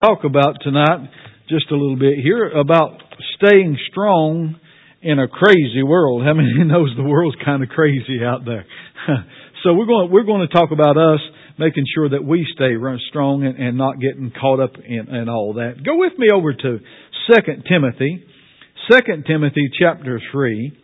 Talk about tonight, just a little bit here, about staying strong in a crazy world. How many knows the world's kind of crazy out there? So we're going to talk about us making sure that we stay strong and not getting caught up in all that. Go with me over to 2 Timothy. 2 Timothy chapter 3.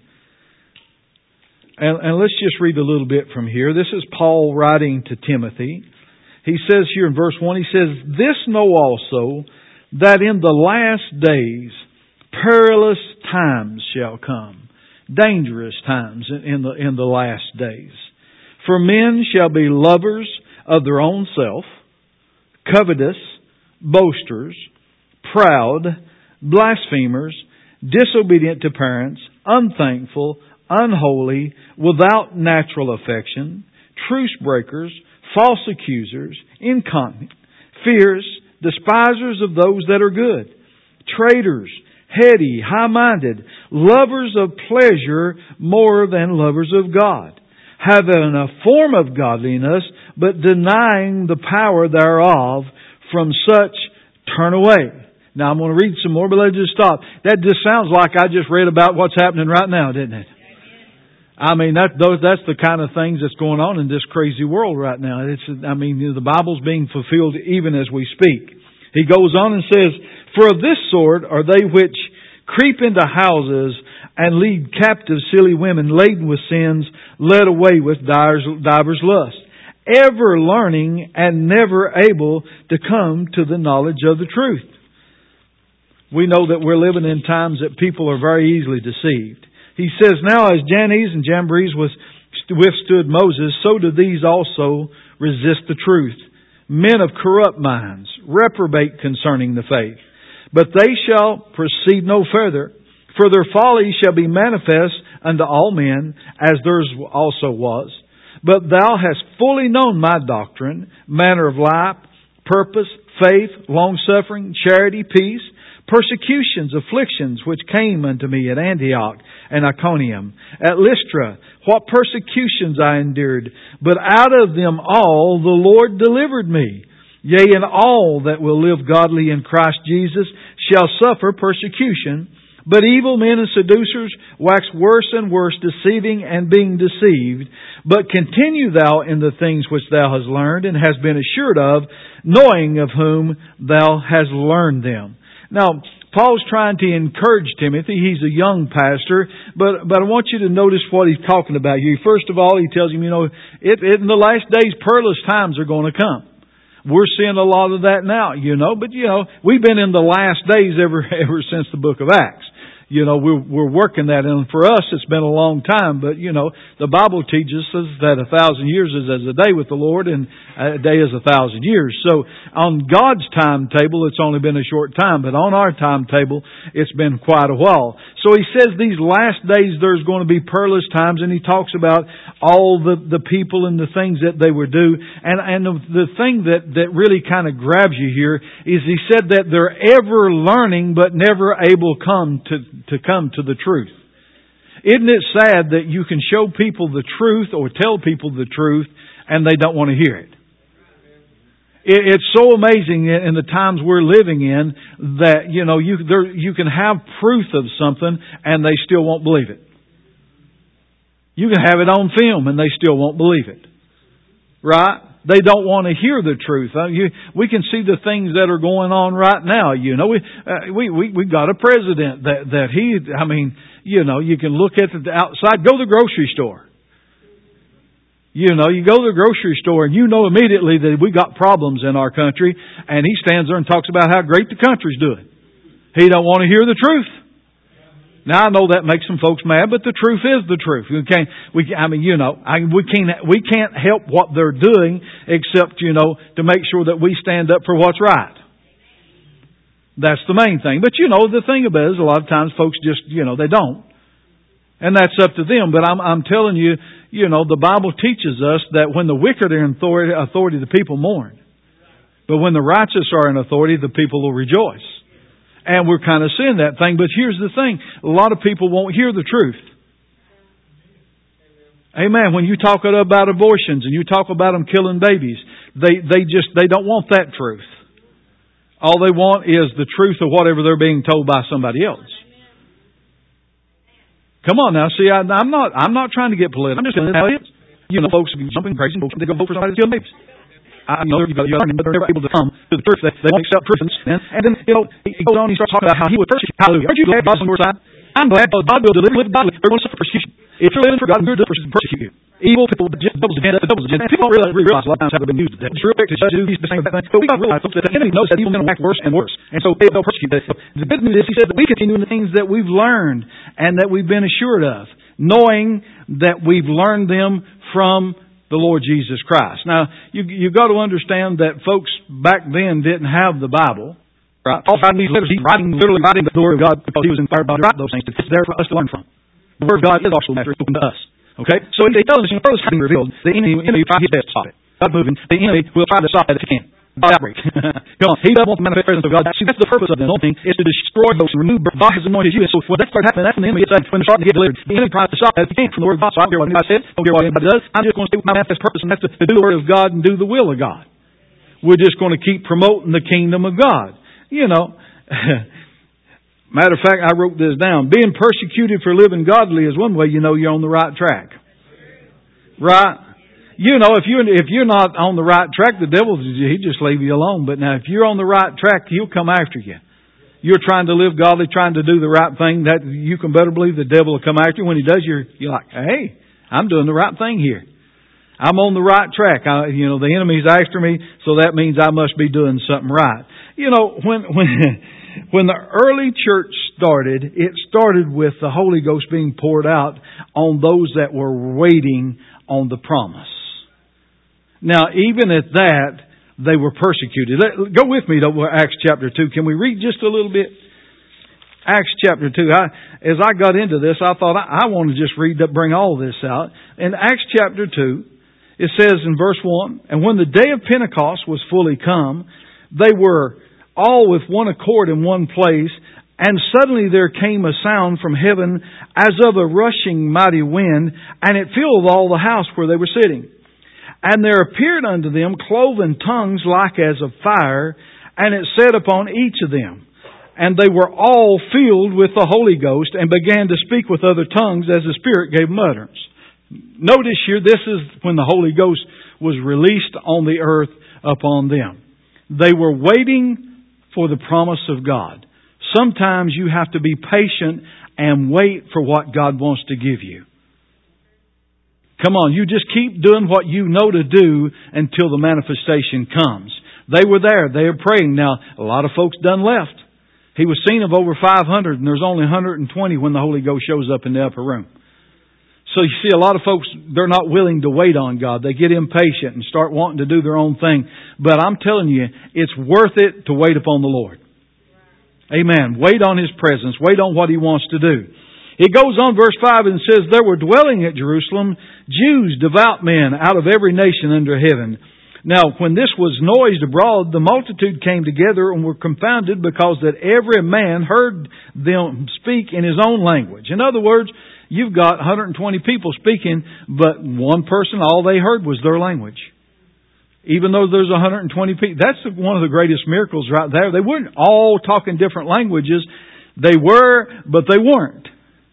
And let's just read a little bit from here. This is Paul writing to Timothy. He says here in verse 1, he says, "This know also, that in the last days perilous times shall come." Dangerous times in the last days. "For men shall be lovers of their own self, covetous, boasters, proud, blasphemers, disobedient to parents, unthankful, unholy, without natural affection, truce breakers, false accusers, incontinent, fierce, despisers of those that are good, traitors, heady, high-minded, lovers of pleasure more than lovers of God, having a form of godliness, but denying the power thereof. From such turn away." Now I'm going to read some more, but let's just stop. That just sounds like I just read about what's happening right now, didn't it? I mean, that's the kind of things that's going on in this crazy world right now. The Bible's being fulfilled even as we speak. He goes on and says, "For of this sort are they which creep into houses and lead captive silly women laden with sins, led away with divers lusts, ever learning and never able to come to the knowledge of the truth." We know that we're living in times that people are very easily deceived. He says, "Now as Jannes and Jambres withstood Moses, so do these also resist the truth. Men of corrupt minds, reprobate concerning the faith. But they shall proceed no further, for their folly shall be manifest unto all men, as theirs also was. But thou hast fully known my doctrine, manner of life, purpose, faith, long-suffering, charity, peace, persecutions, afflictions, which came unto me at Antioch and Iconium, at Lystra, what persecutions I endured, but out of them all the Lord delivered me. Yea, and all that will live godly in Christ Jesus shall suffer persecution. But evil men and seducers wax worse and worse, deceiving and being deceived. But continue thou in the things which thou hast learned and hast been assured of, knowing of whom thou hast learned them." Now, Paul's trying to encourage Timothy. He's a young pastor, but I want you to notice what he's talking about here. First of all, he tells him, in the last days, perilous times are going to come. We're seeing a lot of that now, but we've been in the last days ever since the book of Acts. We're working that, and for us it's been a long time, but the Bible teaches us that 1,000 years is as a day with the Lord, and a day is 1,000 years. So on God's timetable, it's only been a short time, but on our timetable, it's been quite a while. So he says these last days there's going to be perilous times, and he talks about all the people and the things that they would do. And the thing that really kind of grabs you here is he said that they're ever learning but never able to come to the truth. Isn't it sad that you can show people the truth or tell people the truth and they don't want to hear it? It's so amazing in the times we're living in that, you can have proof of something and they still won't believe it. You can have it on film and they still won't believe it. Right? They don't want to hear the truth. We can see the things that are going on right now. We got a president that you can look at the outside. Go to the grocery store. You go to the grocery store and immediately that we got problems in our country, and he stands there and talks about how great the country's doing. He don't want to hear the truth. Now I know that makes some folks mad, but the truth is the truth. We can't help what they're doing except, to make sure that we stand up for what's right. That's the main thing. But the thing about it is a lot of times folks just, they don't. And that's up to them. But I'm telling you, the Bible teaches us that when the wicked are in authority, the people mourn. But when the righteous are in authority, the people will rejoice. And we're kind of seeing that thing. But here's the thing. A lot of people won't hear the truth. Amen. When you talk about abortions and you talk about them killing babies, they don't want that truth. All they want is the truth of whatever they're being told by somebody else. Come on now, see, I'm not trying to get political. I'm just telling you how it is. You know, folks be jumping crazy. Folks, they go vote for somebody to kill babies. I know you're learning, but they're never able to come to the church. They won't accept Christians. And then, you know, he goes on and he starts talking about how he would persecute. Hallelujah. Aren't you glad God's on your side? I'm glad God will deliver you godly. They're going to suffer persecution. If you're living for God, you're going to persecute you. Evil people, the devil's agenda, the devil's agenda. People don't realize a lot of times how they've been used. It's real quick to do these things, but we got to realize, folks, that the enemy knows that evil's going to act worse and worse. And so they'll persecute us. The good news is, he says that we continue in the things that we've learned and that we've been assured of, knowing that we've learned them from the Lord Jesus Christ. Now, you've got to understand that folks back then didn't have the Bible. Right? Paul writing these letters, he's literally writing the Word of God because he was inspired by to write those things. It's there for us to learn from. The Word of God is also matter open to us. Okay? So he tells us, you know, first having revealed, the enemy will try his best to stop it. God moving, the enemy will try to stop it if he can. God outbreak. Come on. He doesn't want the manifest presence of God. See, that's the purpose of the anointing, is to destroy those and remove. God has anointed you. And so when that starts happening, that's when the enemy gets out. When they're starting to get delivered, the enemy tries to stop that if he can from the Word of God. So I don't care what anybody says. I don't care what anybody does. I'm just going to stay with my manifest purpose, and that's to do the Word of God and do the will of God. We're just going to keep promoting the kingdom of God. You know, matter of fact, I wrote this down. Being persecuted for living godly is one way you know you're on the right track. Right? You know, if you're not on the right track, the devil, he just leave you alone. But now, if you're on the right track, he'll come after you. You're trying to live godly, trying to do the right thing. That you can better believe the devil will come after you. When he does, you're like, hey, I'm doing the right thing here. I'm on the right track. The enemy's after me, so that means I must be doing something right. You know, when the early church started, it started with the Holy Ghost being poured out on those that were waiting on the promise. Now, even at that, they were persecuted. Go with me to Acts chapter 2. Can we read just a little bit? Acts chapter 2. As I got into this, I thought I want to just bring all this out. In Acts chapter 2, it says in verse 1, "And when the day of Pentecost was fully come, they were all with one accord in one place, and suddenly there came a sound from heaven as of a rushing mighty wind, and it filled all the house where they were sitting. And there appeared unto them cloven tongues like as of fire, and it sat upon each of them. And they were all filled with the Holy Ghost, and began to speak with other tongues as the Spirit gave them utterance." Notice here, this is when the Holy Ghost was released on the earth upon them. They were waiting for the promise of God. Sometimes you have to be patient and wait for what God wants to give you. Come on, you just keep doing what you know to do until the manifestation comes. They were there. They were praying. Now, a lot of folks done left. He was seen of over 500, and there's only 120 when the Holy Ghost shows up in the upper room. So you see, a lot of folks, they're not willing to wait on God. They get impatient and start wanting to do their own thing. But I'm telling you, it's worth it to wait upon the Lord. Amen. Wait on His presence. Wait on what He wants to do. It goes on, verse 5, and says, "There were dwelling at Jerusalem Jews, devout men, out of every nation under heaven. Now, when this was noised abroad, the multitude came together and were confounded, because that every man heard them speak in his own language." In other words, you've got 120 people speaking, but one person, all they heard was their language. Even though there's 120 people, that's one of the greatest miracles right there. They weren't all talking different languages. They were, but they weren't.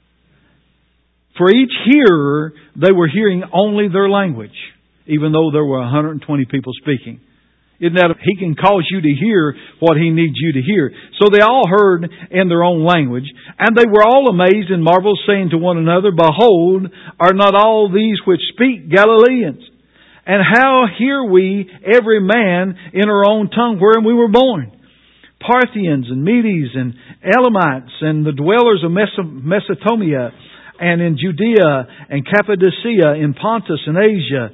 For each hearer, they were hearing only their language, even though there were 120 people speaking. Isn't that, He can cause you to hear what He needs you to hear. So they all heard in their own language. And they were all amazed and marveled, saying to one another, "Behold, are not all these which speak Galileans? And how hear we every man in our own tongue wherein we were born? Parthians and Medes and Elamites and the dwellers of Mesopotamia and in Judea and Cappadocia, in Pontus and Asia,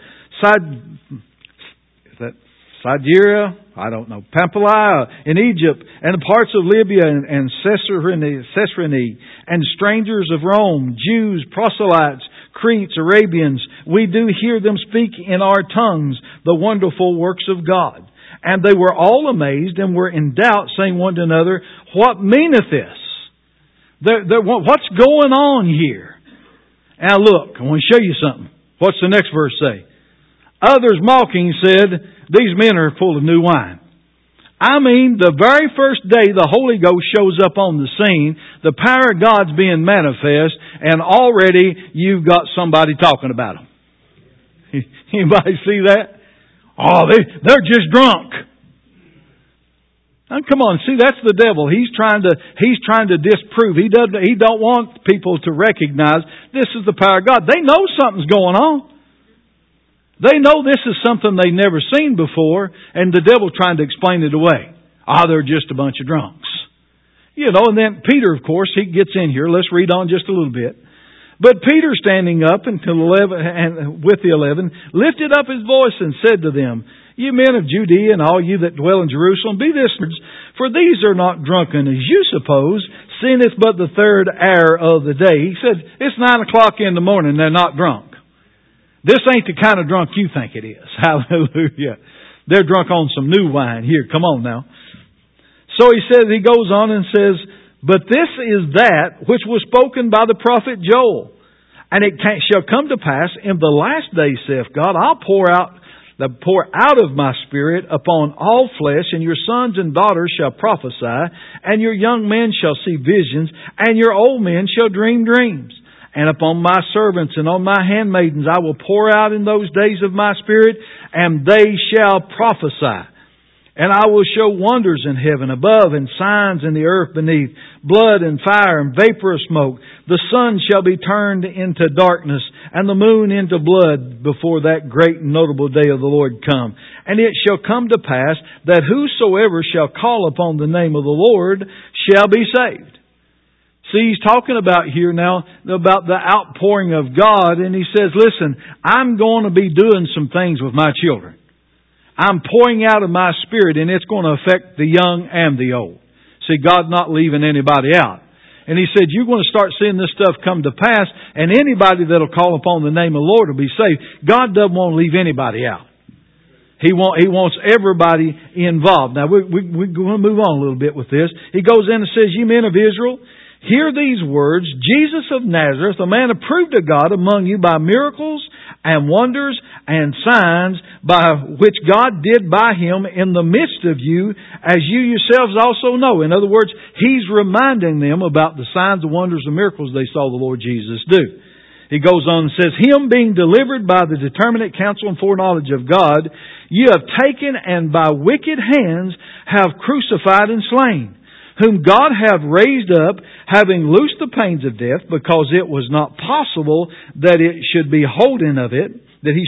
Syria, Pamphylia, in Egypt, and parts of Libya and Caesarea, and strangers of Rome, Jews, proselytes, Cretes, Arabians, we do hear them speak in our tongues the wonderful works of God. And they were all amazed and were in doubt, saying one to another, What meaneth this? What's going on here? Now look, I want to show you something. What's the next verse say? Others mocking said, These men are full of new wine. I mean, the very first day the Holy Ghost shows up on the scene, the power of God's being manifest, and already you've got somebody talking about them. Anybody see that? Oh, they're just drunk. Now, come on, see, that's the devil. He's trying to disprove. He don't want people to recognize this is the power of God. They know something's going on. They know this is something they've never seen before, and the devil trying to explain it away. They're just a bunch of drunks. You know, and then Peter, of course, he gets in here. Let's read on just a little bit. But Peter, standing up until 11, and with the 11, lifted up his voice and said to them, "You men of Judea and all you that dwell in Jerusalem, be listeners, for these are not drunken as you suppose, seeing it's but the third hour of the day." He said, it's 9 o'clock in the morning, they're not drunk. This ain't the kind of drunk you think it is. Hallelujah. They're drunk on some new wine. Here, come on now. So he goes on and says, "But this is that which was spoken by the prophet Joel. And it shall come to pass in the last days, saith God, I'll pour out of my Spirit upon all flesh, and your sons and daughters shall prophesy, and your young men shall see visions, and your old men shall dream dreams. And upon my servants and on my handmaidens I will pour out in those days of my Spirit, and they shall prophesy. And I will show wonders in heaven above, and signs in the earth beneath, blood and fire and vapor of smoke. The sun shall be turned into darkness, and the moon into blood, before that great and notable day of the Lord come. And it shall come to pass that whosoever shall call upon the name of the Lord shall be saved." See, he's talking about here now, about the outpouring of God, and he says, listen, I'm going to be doing some things with my children. I'm pouring out of my Spirit, and it's going to affect the young and the old. See, God's not leaving anybody out. And He said, you're going to start seeing this stuff come to pass, and anybody that'll call upon the name of the Lord will be saved. God doesn't want to leave anybody out. He wants everybody involved. Now, we're going to move on a little bit with this. He goes in and says, "Ye men of Israel, hear these words, Jesus of Nazareth, a man approved of God among you by miracles and wonders and signs by which God did by Him in the midst of you, as you yourselves also know." In other words, He's reminding them about the signs and wonders and miracles they saw the Lord Jesus do. He goes on and says, "Him being delivered by the determinate counsel and foreknowledge of God, you have taken and by wicked hands have crucified and slain, whom God hath raised up, having loosed the pains of death, because it was not possible that he should be holden of it.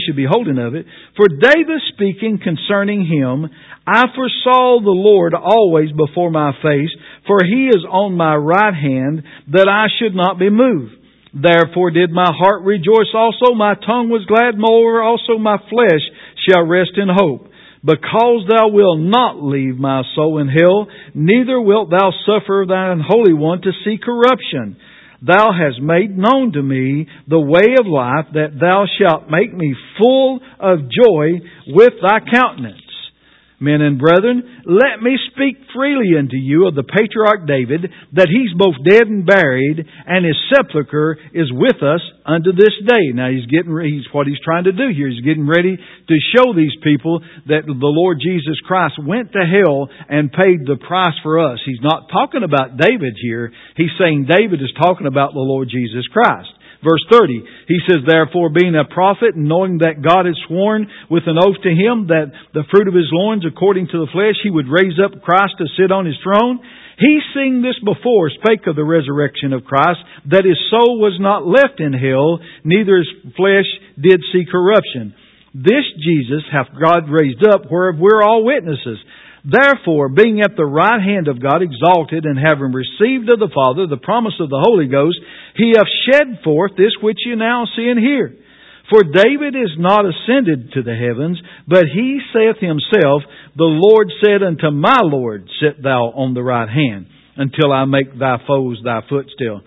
For David speaking concerning Him, I foresaw the Lord always before my face, for He is on my right hand, that I should not be moved. Therefore did my heart rejoice also, my tongue was glad, moreover also my flesh shall rest in hope. Because thou wilt not leave my soul in hell, neither wilt thou suffer thine Holy One to see corruption. Thou hast made known to me the way of life, that thou shalt make me full of joy with thy countenance. Men and brethren, let me speak freely unto you of the patriarch David, that he's both dead and buried, and his sepulchre is with us unto this day. Now what he's trying to do here. He's getting ready to show these people that the Lord Jesus Christ went to hell and paid the price for us. He's not talking about David here. He's saying David is talking about the Lord Jesus Christ. Verse 30, he says, "Therefore, being a prophet, and knowing that God had sworn with an oath to him that the fruit of his loins, according to the flesh, he would raise up Christ to sit on his throne, he, seeing this before, spake of the resurrection of Christ, that his soul was not left in hell, neither his flesh did see corruption. This Jesus hath God raised up, whereof we're all witnesses. Therefore, being at the right hand of God, exalted, and having received of the Father the promise of the Holy Ghost, He hath shed forth this which you now see and hear. For David is not ascended to the heavens, but he saith himself, The Lord said unto my Lord, Sit thou on the right hand, until I make thy foes thy footstool.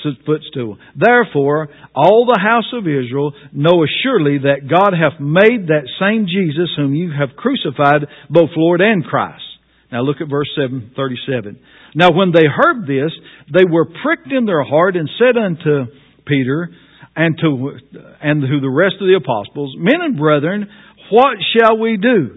Therefore, all the house of Israel know assuredly that God hath made that same Jesus whom you have crucified both Lord and Christ." Now look at verse 37. "Now when they heard this, they were pricked in their heart, and said unto Peter and to the rest of the apostles, Men and brethren, what shall we do?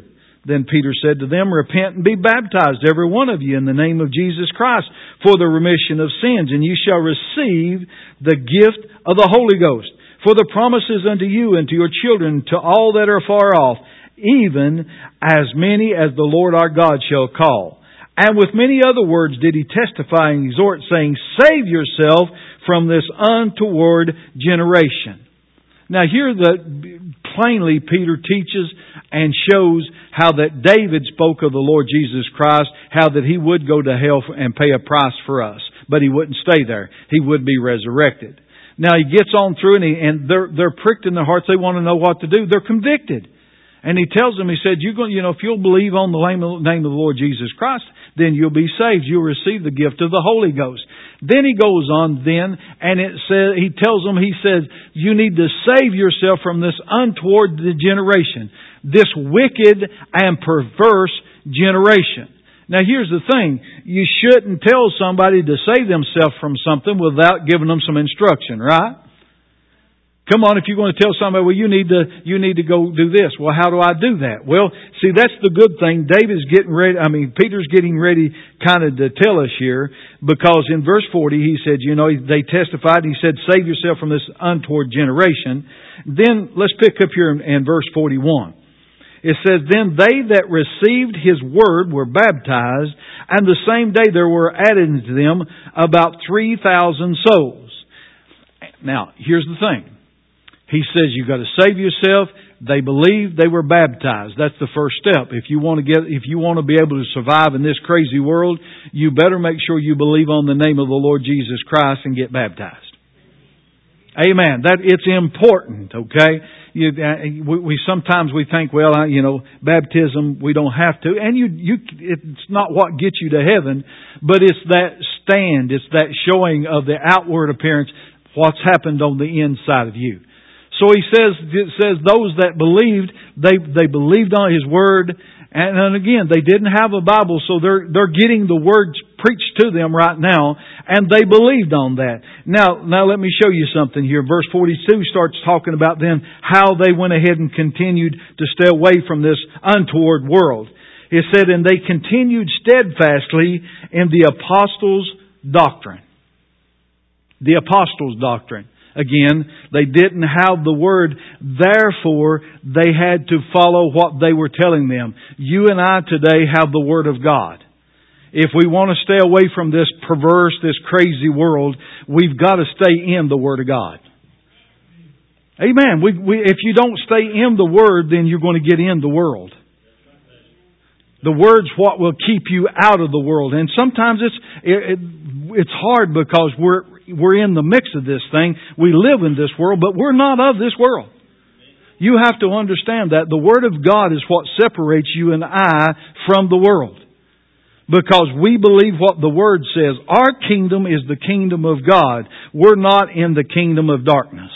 Then Peter said to them, Repent and be baptized, every one of you, in the name of Jesus Christ, for the remission of sins, and you shall receive the gift of the Holy Ghost. For the promise is unto you and to your children, to all that are far off, even as many as the Lord our God shall call. And with many other words did he testify and exhort, saying, Save yourself from this untoward generation. Now here plainly Peter teaches and shows how that David spoke of the Lord Jesus Christ, how that He would go to hell and pay a price for us. But He wouldn't stay there. He would be resurrected. Now he gets on through and they're pricked in their hearts. They want to know what to do. They're convicted. And he tells them, he said, if you'll believe on the name of the Lord Jesus Christ, then you'll be saved. You'll receive the gift of the Holy Ghost. Then he goes on and he tells them, he says, you need to save yourself from this untoward generation, this wicked and perverse generation. Now here's the thing, you shouldn't tell somebody to save themselves from something without giving them some instruction, right? Come on, if you're going to tell somebody, well, you need to go do this. Well, how do I do that? Well, see, that's the good thing. Peter's getting ready kind of to tell us here, because in verse 40 he said, they testified, he said, save yourself from this untoward generation. Then let's pick up here in verse 41. It says, Then they that received His word were baptized, and the same day there were added to them about 3,000 souls. Now, here's the thing. He says you've got to save yourself. They believed, they were baptized. That's the first step. If you want to be able to survive in this crazy world, you better make sure you believe on the name of the Lord Jesus Christ and get baptized. Amen. It's important, okay? We sometimes think, baptism, we don't have to. And it's not what gets you to heaven, but it's that stand, it's that showing of the outward appearance, what's happened on the inside of you. So it says those that believed, they believed on His Word, and again, they didn't have a Bible, so they're getting the words preached to them right now, and they believed on that. Now let me show you something here. Verse 42 starts talking about then how they went ahead and continued to stay away from this untoward world. It said, and they continued steadfastly in the apostles' doctrine. The apostles' doctrine. Again, they didn't have the Word, therefore they had to follow what they were telling them. You and I today have the Word of God. If we want to stay away from this perverse, this crazy world, we've got to stay in the Word of God. Amen. If you don't stay in the Word, then you're going to get in the world. The Word's what will keep you out of the world. And sometimes it's hard because we're in the mix of this thing. We live in this world, but we're not of this world. You have to understand that the Word of God is what separates you and I from the world. Because we believe what the Word says. Our kingdom is the kingdom of God. We're not in the kingdom of darkness.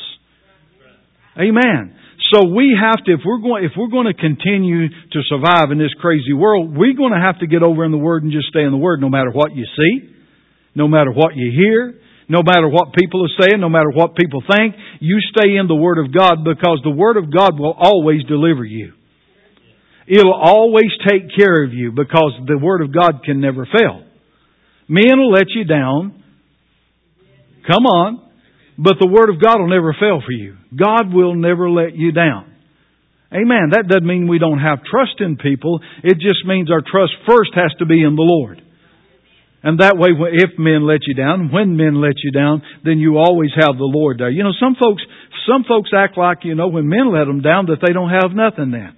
Amen. So we have to, if we're going to continue to survive in this crazy world, we're going to have to get over in the Word and just stay in the Word no matter what you see, no matter what you hear, no matter what people are saying, no matter what people think. You stay in the Word of God, because the Word of God will always deliver you. It'll always take care of you, because the Word of God can never fail. Men will let you down. Come on. But the Word of God will never fail for you. God will never let you down. Amen. That doesn't mean we don't have trust in people. It just means our trust first has to be in the Lord. And that way, if men let you down, when men let you down, then you always have the Lord there. Some folks act like, when men let them down, that they don't have nothing then.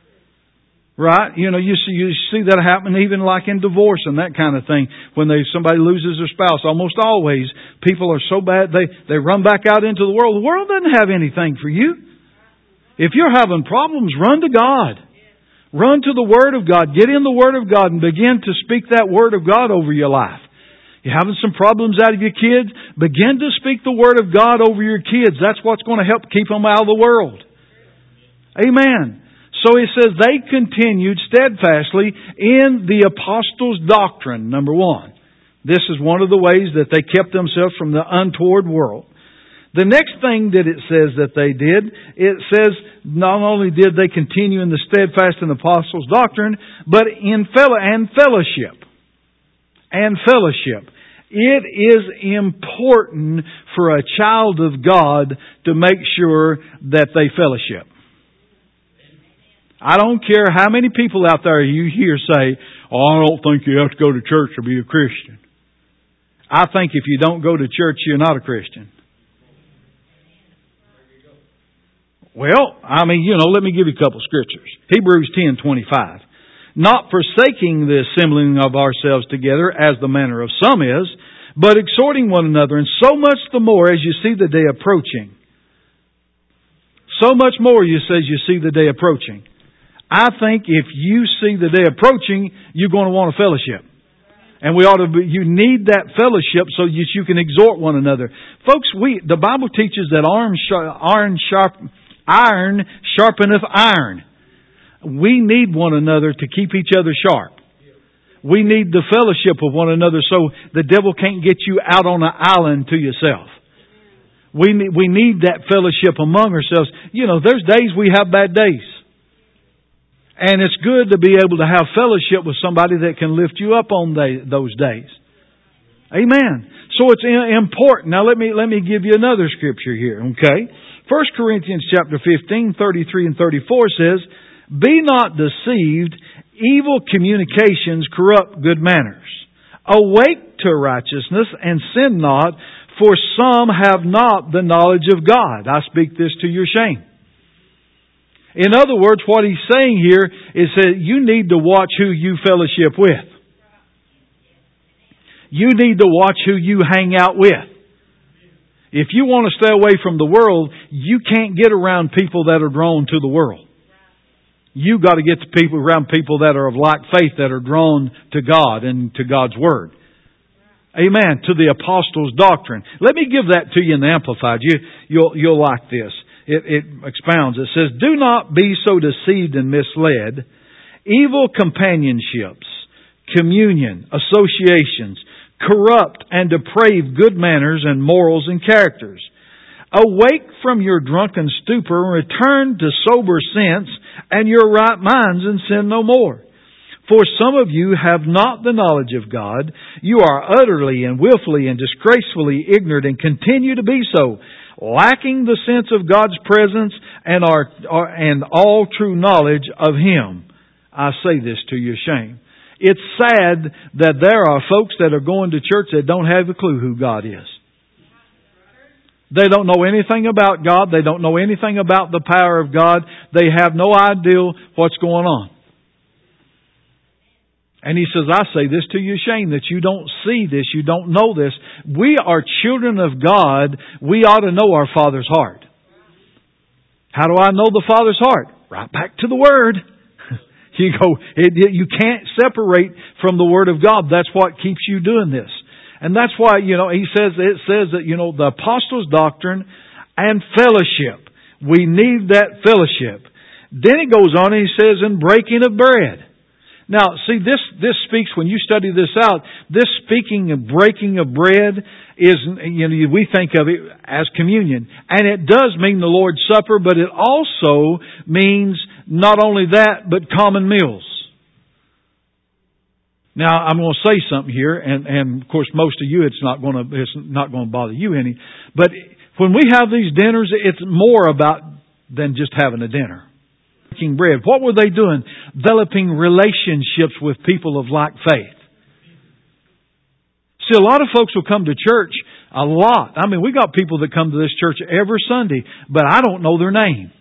Right? You see that happen even like in divorce and that kind of thing. When somebody loses their spouse, almost always people are so bad they run back out into the world. The world doesn't have anything for you. If you're having problems, run to God. Run to the Word of God. Get in the Word of God and begin to speak that Word of God over your life. You're having some problems out of your kids, begin to speak the Word of God over your kids. That's what's going to help keep them out of the world. Amen. So it says they continued steadfastly in the apostles' doctrine, number one. This is one of the ways that they kept themselves from the untoward world. The next thing that it says that they did, it says not only did they continue in the steadfast and apostles' doctrine, but in fellowship. And fellowship. It is important for a child of God to make sure that they fellowship. I don't care how many people out there you hear say, "Oh, I don't think you have to go to church to be a Christian." I think if you don't go to church, you're not a Christian. Well, let me give you a couple scriptures. Hebrews 10:25. Not forsaking the assembling of ourselves together as the manner of some is, but exhorting one another, and so much the more as you see the day approaching. So much more you see the day approaching. I think if you see the day approaching, you're going to want a fellowship. And you need that fellowship so that you can exhort one another. Folks, the Bible teaches that iron sharpeneth iron. We need one another to keep each other sharp. We need the fellowship of one another so the devil can't get you out on an island to yourself. We need that fellowship among ourselves. There's days we have bad days. And it's good to be able to have fellowship with somebody that can lift you up on those days. Amen. So it's important. Now let me give you another scripture here, okay? 1 Corinthians chapter 15, 33 and 34 says, "Be not deceived, evil communications corrupt good manners. Awake to righteousness and sin not, for some have not the knowledge of God." I speak this to your shame. In other words, what he's saying here is that you need to watch who you fellowship with. You need to watch who you hang out with. If you want to stay away from the world, you can't get around people that are drawn to the world. You've got to get around people that are of like faith, that are drawn to God and to God's Word. Amen. To the apostles' doctrine. Let me give that to you in the Amplified. You'll like this. It expounds. It says, "Do not be so deceived and misled. Evil companionships, communion, associations, corrupt and deprave good manners and morals and characters. Awake from your drunken stupor and return to sober sense and your right minds, and sin no more. For some of you have not the knowledge of God. You are utterly and willfully and disgracefully ignorant and continue to be so, lacking the sense of God's presence and all true knowledge of Him." I say this to your shame. It's sad that there are folks that are going to church that don't have a clue who God is. They don't know anything about God. They don't know anything about the power of God. They have no idea what's going on. And he says, I say this to your shame, that you don't see this, you don't know this. We are children of God. We ought to know our Father's heart. How do I know the Father's heart? Right back to the Word. You can't separate from the Word of God. That's what keeps you doing this. And that's why, it says that, the apostles' doctrine and fellowship. We need that fellowship. Then it goes on and he says, "in breaking of bread." Now, see, this speaks, when you study this out, this speaking of breaking of bread is, we think of it as communion. And it does mean the Lord's Supper, but it also means not only that, but common meals. Now, I'm going to say something here, and of course, most of you, it's not going to bother you any. But when we have these dinners, it's more about than just having a dinner. Breaking bread. What were they doing? Developing relationships with people of like faith. See, a lot of folks will come to church a lot. I mean, we got people that come to this church every Sunday, but I don't know their name.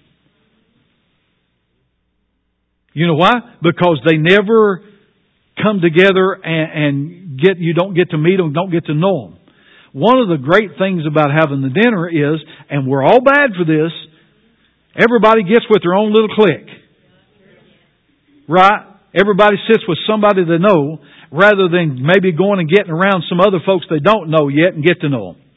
You know why? Because they never come together and you don't get to meet them, don't get to know them. One of the great things about having the dinner is, and we're all bad for this, everybody gets with their own little clique. Right? Everybody sits with somebody they know, rather than maybe going and getting around some other folks they don't know yet and get to know them.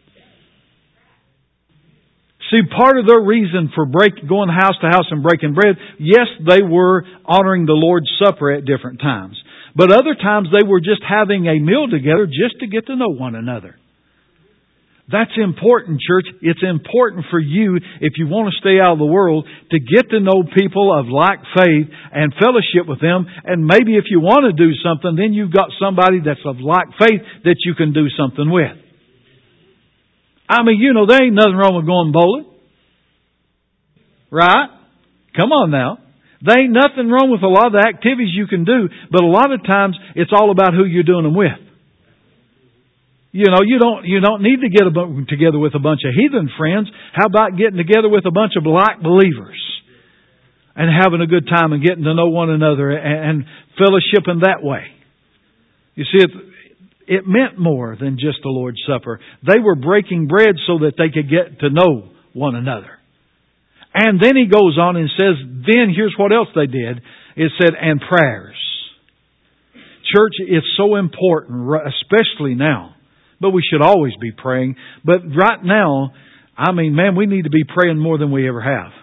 See, part of their reason for going house to house and breaking bread, yes, they were honoring the Lord's Supper at different times. But other times they were just having a meal together just to get to know one another. That's important, church. It's important for you, if you want to stay out of the world, to get to know people of like faith and fellowship with them. And maybe if you want to do something, then you've got somebody that's of like faith that you can do something with. I mean, there ain't nothing wrong with going bowling. Right? Come on now. There ain't nothing wrong with a lot of the activities you can do, but a lot of times it's all about who you're doing them with. You don't need to get together with a bunch of heathen friends. How about getting together with a bunch of like believers and having a good time and getting to know one another and fellowshipping that way? You see, it meant more than just the Lord's Supper. They were breaking bread so that they could get to know one another. And then he goes on and says, then here's what else they did. It said, and prayers. Church, it's so important, especially now. But we should always be praying. But right now, we need to be praying more than we ever have.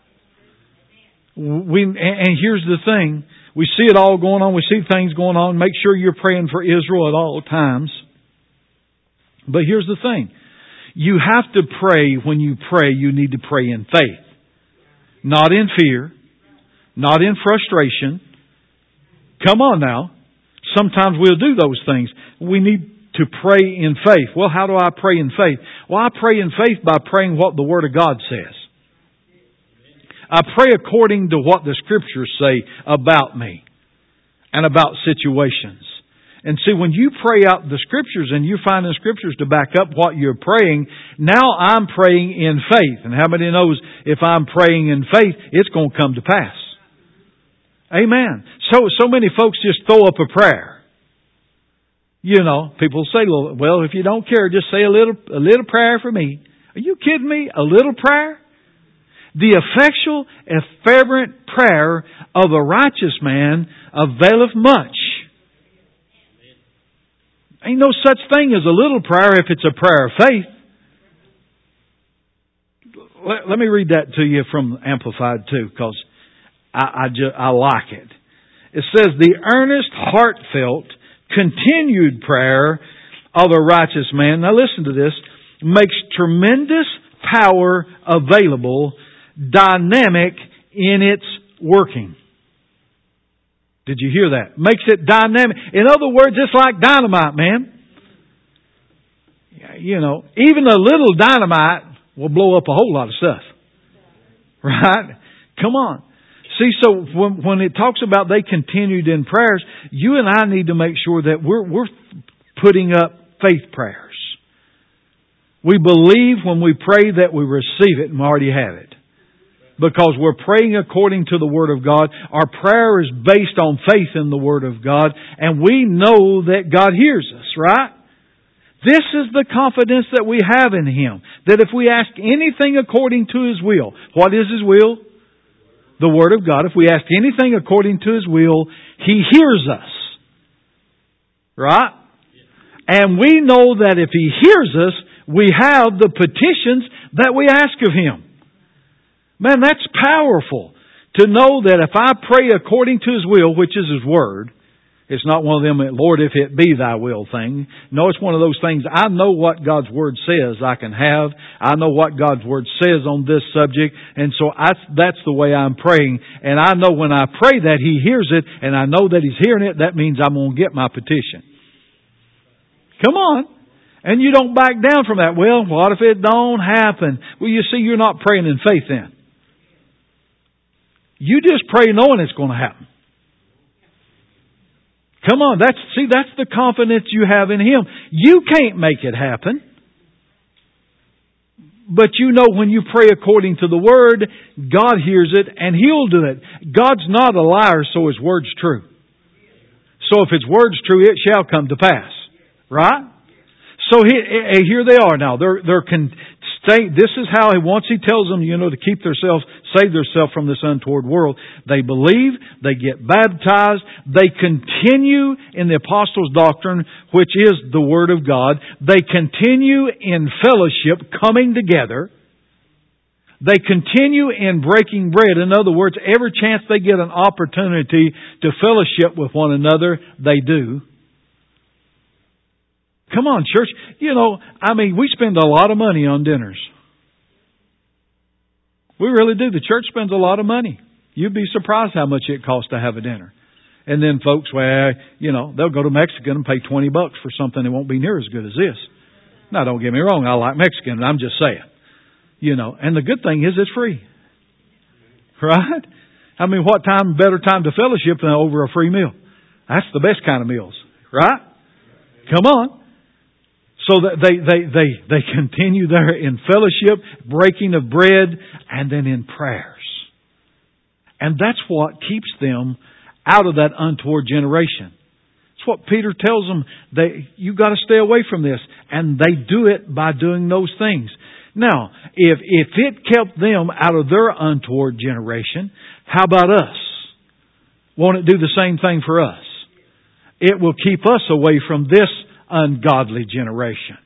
And here's the thing. We see it all going on. We see things going on. Make sure you're praying for Israel at all times. But here's the thing. You have to pray. When you pray, you need to pray in faith. Not in fear. Not in frustration. Come on now. Sometimes we'll do those things. We need to pray in faith. Well, how do I pray in faith? Well, I pray in faith by praying what the Word of God says. I pray according to what the Scriptures say about me and about situations. And see, when you pray out the Scriptures and you find the Scriptures to back up what you're praying, now I'm praying in faith. And how many knows if I'm praying in faith, it's going to come to pass? Amen. So many folks just throw up a prayer. People say, well, if you don't care, just say a little prayer for me. Are you kidding me? A little prayer? The effectual and fervent prayer of a righteous man availeth much. Ain't no such thing as a little prayer if it's a prayer of faith. Let me read that to you from Amplified too, because I like it. It says, the earnest, heartfelt, continued prayer of a righteous man, now listen to this, makes tremendous power available, dynamic in its working. Did you hear that? Makes it dynamic. In other words, it's like dynamite, man. Even a little dynamite will blow up a whole lot of stuff. Right? Come on. See, so when it talks about they continued in prayers, you and I need to make sure that we're putting up faith prayers. We believe when we pray that we receive it and we already have it. Because we're praying according to the Word of God. Our prayer is based on faith in the Word of God. And we know that God hears us, right? This is the confidence that we have in Him. That if we ask anything according to His will, what is His will? The Word of God. If we ask anything according to His will, He hears us. Right? And we know that if He hears us, we have the petitions that we ask of Him. Man, that's powerful. To know that if I pray according to His will, which is His Word, it's not one of them, Lord, if it be Thy will thing. No, it's one of those things, I know what God's Word says I can have. I know what God's Word says on this subject. And so that's the way I'm praying. And I know when I pray that He hears it, and I know that He's hearing it, that means I'm going to get my petition. Come on. And you don't back down from that. Well, what if it don't happen? Well, you see, you're not praying in faith then. You just pray knowing it's going to happen. Come on, that's the confidence you have in Him. You can't make it happen. But you know when you pray according to the Word, God hears it and He'll do it. God's not a liar, so His Word's true. So if His Word's true, it shall come to pass. Right? So here they are now. This is how once He tells them, to keep save themselves from this untoward world. They believe, they get baptized, they continue in the apostles' doctrine, which is the Word of God. They continue in fellowship, coming together. They continue in breaking bread. In other words, every chance they get an opportunity to fellowship with one another, they do. Come on, church. We spend a lot of money on dinners. We really do. The church spends a lot of money. You'd be surprised how much it costs to have a dinner. And then folks, they'll go to Mexican and pay $20 for something that won't be near as good as this. Now, don't get me wrong. I like Mexican. I'm just saying. And the good thing is it's free. Right? What better time to fellowship than over a free meal? That's the best kind of meals. Right? Come on. So that they continue there in fellowship, breaking of bread, and then in prayers. And that's what keeps them out of that untoward generation. It's what Peter tells them. You've got to stay away from this. And they do it by doing those things. Now, if it kept them out of their untoward generation, how about us? Won't it do the same thing for us? It will keep us away from this ungodly generation.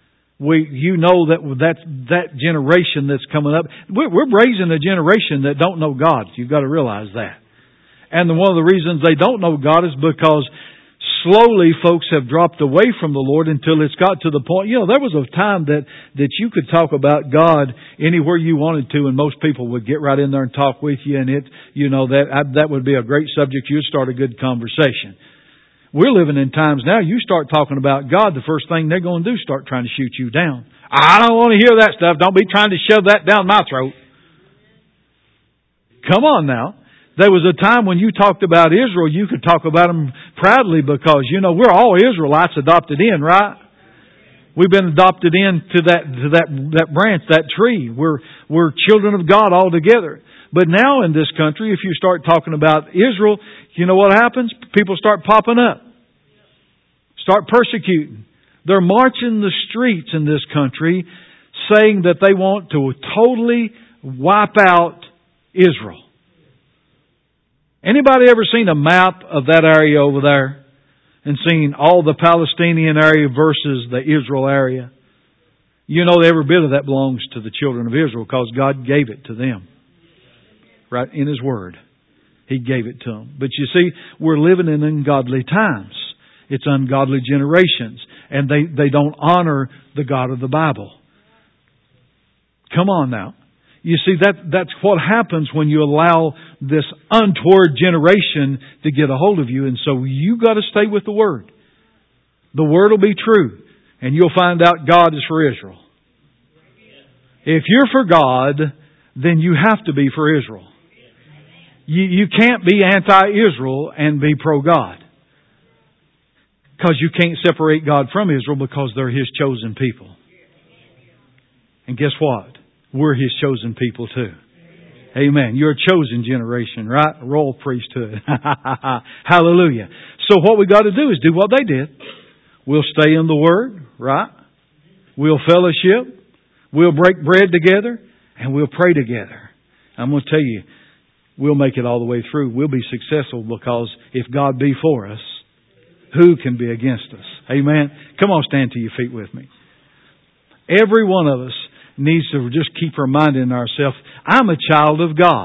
That generation that's coming up. We're raising a generation that don't know God. You've got to realize that. And one of the reasons they don't know God is because slowly folks have dropped away from the Lord until it's got to the point. There was a time that you could talk about God anywhere you wanted to, and most people would get right in there and talk with you, and that would be a great subject. You'd start a good conversation. We're living in times now, you start talking about God, the first thing they're going to do is start trying to shoot you down. I don't want to hear that stuff. Don't be trying to shove that down my throat. Come on now. There was a time when you talked about Israel, you could talk about them proudly because, we're all Israelites adopted in, right? We've been adopted into that branch, that tree. We're children of God all together. But now in this country, if you start talking about Israel, you know what happens? People start popping up. Start persecuting. They're marching the streets in this country saying that they want to totally wipe out Israel. Anybody ever seen a map of that area over there and seen all the Palestinian area versus the Israel area? Every bit of that belongs to the children of Israel because God gave it to them. Right in His Word. He gave it to them. But you see, we're living in ungodly times. It's ungodly generations. And they don't honor the God of the Bible. Come on now. You see, that's what happens when you allow this untoward generation to get a hold of you. And so you got to stay with the Word. The Word will be true. And you'll find out God is for Israel. If you're for God, then you have to be for Israel. You can't be anti-Israel and be pro-God. Because you can't separate God from Israel because they're His chosen people. And guess what? We're His chosen people too. Amen. You're a chosen generation, right? Royal priesthood. Hallelujah. So what we got to do is do what they did. We'll stay in the Word, right? We'll fellowship. We'll break bread together. And we'll pray together. I'm going to tell you, we'll make it all the way through. We'll be successful because if God be for us, who can be against us? Amen. Come on, stand to your feet with me. Every one of us needs to just keep reminding ourselves, I'm a child of God.